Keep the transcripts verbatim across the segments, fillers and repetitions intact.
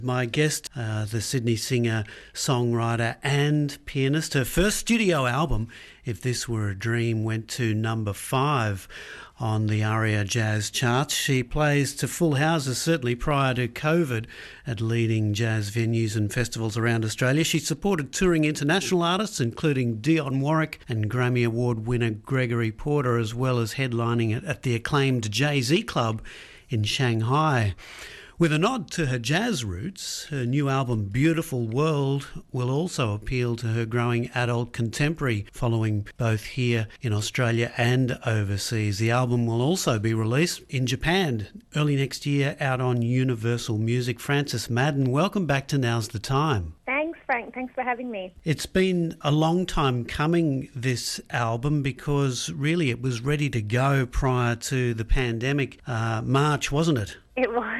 My guest, uh, the Sydney singer, songwriter and pianist. Her first studio album, If This Were a Dream, went to number five on the ARIA Jazz charts. She plays to full houses, certainly prior to COVID, at leading jazz venues and festivals around Australia. She supported touring international artists, including Dionne Warwick and Grammy Award winner Gregory Porter, as well as headlining it at the acclaimed Jay-Z Club in Shanghai. With a nod to her jazz roots, her new album Beautiful World will also appeal to her growing adult contemporary following both here in Australia and overseas. The album will also be released in Japan early next year out on Universal Music. Frances Madden, welcome back to Now's the Time. Thanks, Frank. Thanks for having me. It's been a long time coming, this album, because really it was ready to go prior to the pandemic. Uh, March, wasn't it? It was.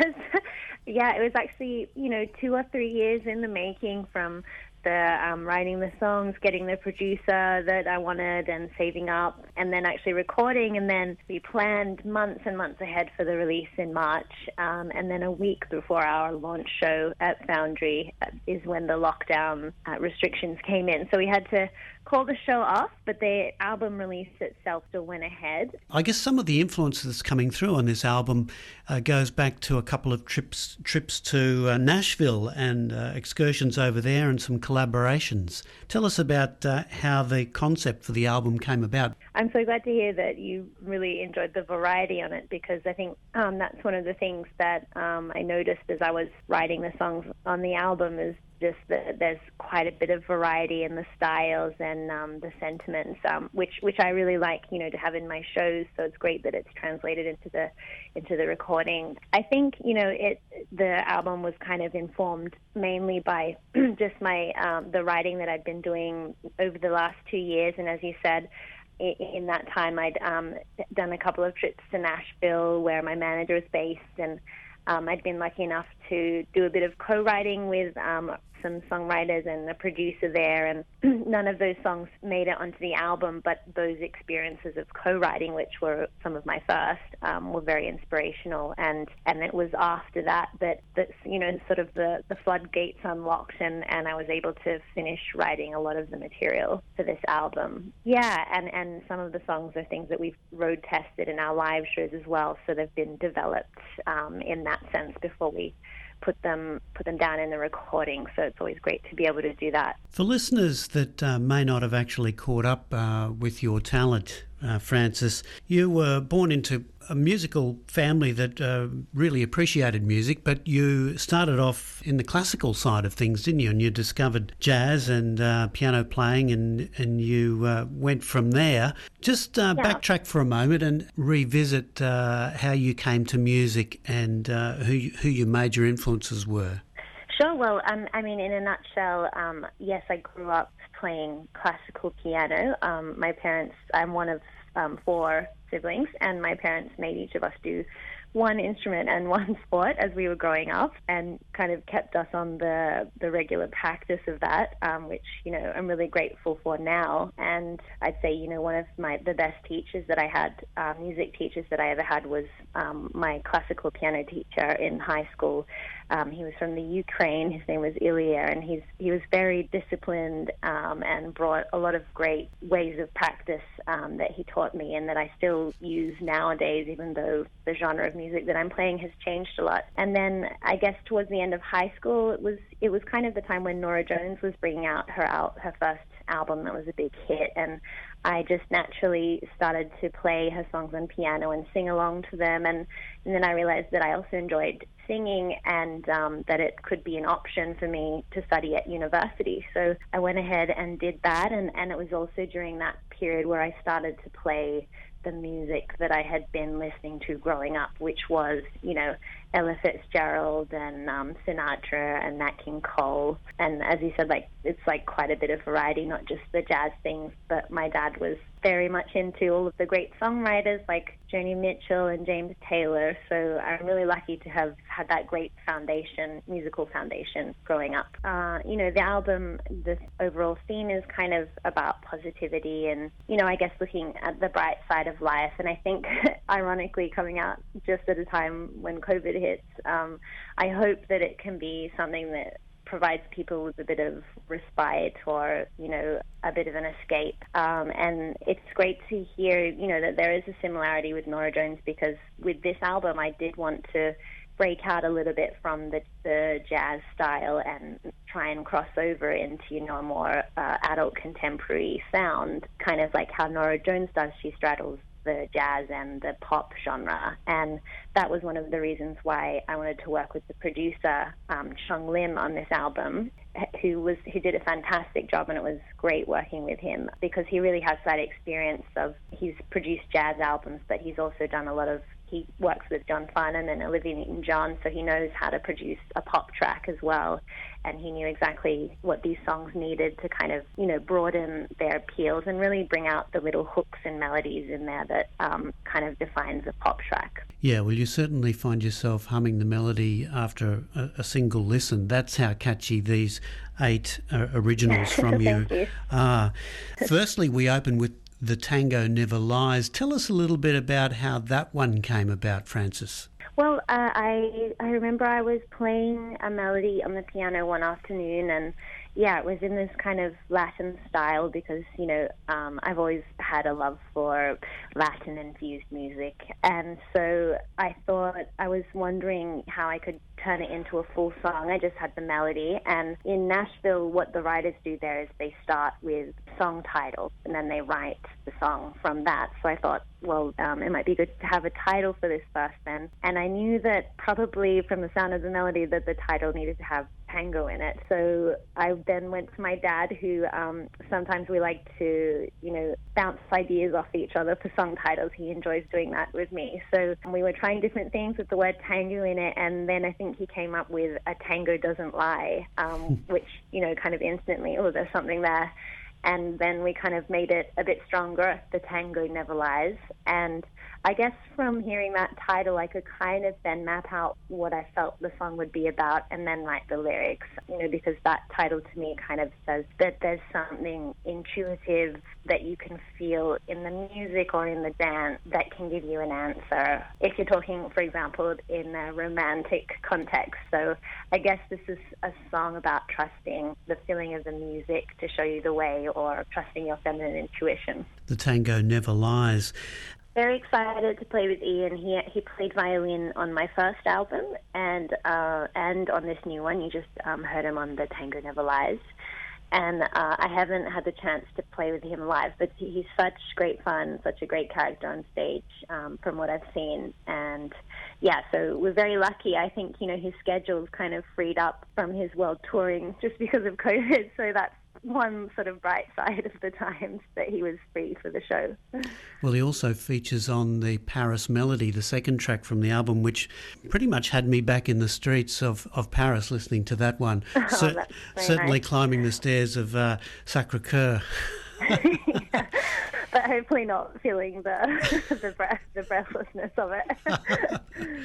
Yeah, it was actually, you know, two or three years in the making, from the um, writing the songs, getting the producer that I wanted and saving up, and then actually recording. And then we planned months and months ahead for the release in March. Um, and then a week before our launch show at Foundry uh, is when the lockdown uh, restrictions came in. So we had to call the show off, but the album release itself still went ahead. I guess some of the influence that's coming through on this album uh, goes back to a couple of trips trips to uh, Nashville and uh, excursions over there and some collaborations. Tell us about uh, how the concept for the album came about. I'm so glad to hear that you really enjoyed the variety on it, because I think um, that's one of the things that um, I noticed as I was writing the songs on the album, is just that there's quite a bit of variety in the styles and um, the sentiments, um, which which I really like, you know, to have in my shows. So it's great that it's translated into the into the recording. I think, you know, it the album was kind of informed mainly by just my um, the writing that I'd been doing over the last two years, and as you said, in that time I'd um, done a couple of trips to Nashville where my manager is based, and um, I'd been lucky enough to do a bit of co-writing with um, some songwriters and a producer there, and none of those songs made it onto the album, but those experiences of co-writing, which were some of my first, um, were very inspirational. And, and it was after that that, that you know, sort of the, the floodgates unlocked, and, and I was able to finish writing a lot of the material for this album. Yeah, and, and some of the songs are things that we've road tested in our live shows as well, so they've been developed um, in that sense before we put them put them down in the recording, so it's always great to be able to do that. For listeners that uh, may not have actually caught up uh, with your talent, uh, Frances, you were born into a musical family that uh, really appreciated music, but you started off in the classical side of things, didn't you? And you discovered jazz and uh, piano playing, and, and you uh, went from there. Just uh, yeah. backtrack for a moment and revisit uh, how you came to music and uh, who, you, who your major influences were. Sure. Well, um, I mean, in a nutshell, um, yes, I grew up playing classical piano. Um, my parents, I'm one of um, four siblings, and my parents made each of us do one instrument and one sport as we were growing up, and kind of kept us on the the regular practice of that, um, which, you know, I'm really grateful for now. And I'd say, you know, one of my the best teachers that I had, uh, music teachers that I ever had, was um, my classical piano teacher in high school. Um, he was from the Ukraine. His name was Ilya, and he's he was very disciplined um, and brought a lot of great ways of practice um, that he taught me, and that I still use nowadays, even though the genre of music that I'm playing has changed a lot. And then I guess towards the end of high school, it was it was kind of the time when Norah Jones was bringing out her out her first album that was a big hit, and I just naturally started to play her songs on piano and sing along to them, and, and then I realized that I also enjoyed singing, and um, that it could be an option for me to study at university. So I went ahead and did that, and, and it was also during that period where I started to play the music that I had been listening to growing up, which was, you know, Ella Fitzgerald and um, Sinatra and Nat King Cole. And as you said, like, it's like quite a bit of variety, not just the jazz things, but my dad was very much into all of the great songwriters like Joni Mitchell and James Taylor. So I'm really lucky to have had that great foundation, musical foundation, growing up. Uh, you know, the album, the overall theme is kind of about positivity and, you know, I guess looking at the bright side of life. And I think, ironically, coming out just at a time when COVID hits. Um, I hope that it can be something that provides people with a bit of respite or, you know, a bit of an escape. Um, and it's great to hear, you know, that there is a similarity with Norah Jones, because with this album I did want to break out a little bit from the, the jazz style and try and cross over into, you know, a more uh, adult contemporary sound, kind of like how Norah Jones does. She straddles the jazz and the pop genre, and that was one of the reasons why I wanted to work with the producer um, Chung Lim on this album, who was who did a fantastic job, and it was great working with him because he really has that experience of, he's produced jazz albums, but he's also done a lot of, he works with John Farnham and Olivia Newton-John, so he knows how to produce a pop track as well. And he knew exactly what these songs needed to kind of, you know, broaden their appeals and really bring out the little hooks and melodies in there that um, kind of defines a pop track. Yeah, well, you certainly find yourself humming the melody after a, a single listen. That's how catchy these eight uh, originals from you, you are. Firstly, we open with The Tango Never Lies. Tell us a little bit about how that one came about, Frances. Well, uh, I I remember I was playing a melody on the piano one afternoon, and yeah, it was in this kind of Latin style because, you know, um, I've always had a love for Latin-infused music, and so I thought, I was wondering how I could turn it into a full song. I just had the melody, and in Nashville, what the writers do there is they start with song titles, and then they write the song from that. So I thought, well, um, it might be good to have a title for this first then, and I knew that probably from the sound of the melody that the title needed to have tango in it. So I then went to my dad, who um, sometimes we like to, you know, bounce ideas off each other for song titles. He enjoys doing that with me. So we were trying different things with the word tango in it, and then I think he came up with A Tango Doesn't Lie, um, which, you know, kind of instantly, oh, there's something there. And then we kind of made it a bit stronger, The Tango Never Lies. And I guess from hearing that title, I could kind of then map out what I felt the song would be about and then write the lyrics, you know, because that title to me kind of says that there's something intuitive that you can feel in the music or in the dance that can give you an answer if you're talking, for example, in a romantic context. So I guess this is a song about trusting the feeling of the music to show you the way, or trusting your feminine intuition. The Tango Never Lies. Very excited to play with Ian. He he played violin on my first album, and uh, and on this new one. You just um, heard him on The Tango Never Lies. And uh, I haven't had the chance to play with him live, but he's such great fun, such a great character on stage um, from what I've seen. And yeah, so we're very lucky. I think, you know, his schedule's kind of freed up from his world touring just because of COVID, so that's one sort of bright side of the times that he was free for the show. Well, he also features on the Paris Melody, the second track from the album, which pretty much had me back in the streets of, of Paris listening to that one. Oh, so, that's certainly nice. climbing the stairs of uh, Sacré-Cœur. Yeah, but hopefully not feeling the the, breath, the breathlessness of it.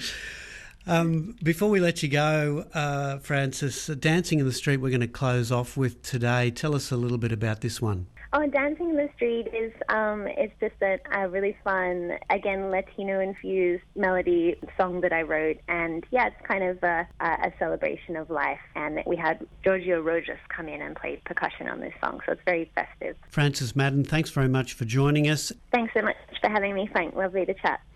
Um, before we let you go, uh, Frances, Dancing in the Street we're going to close off with today. Tell us a little bit about this one. Oh, Dancing in the Street is um, it's just a, a really fun, again, Latino-infused melody song that I wrote. And, yeah, it's kind of a, a celebration of life. And we had Giorgio Rojas come in and play percussion on this song, so it's very festive. Frances Madden, thanks very much for joining us. Thanks so much for having me, Frank. Lovely to chat.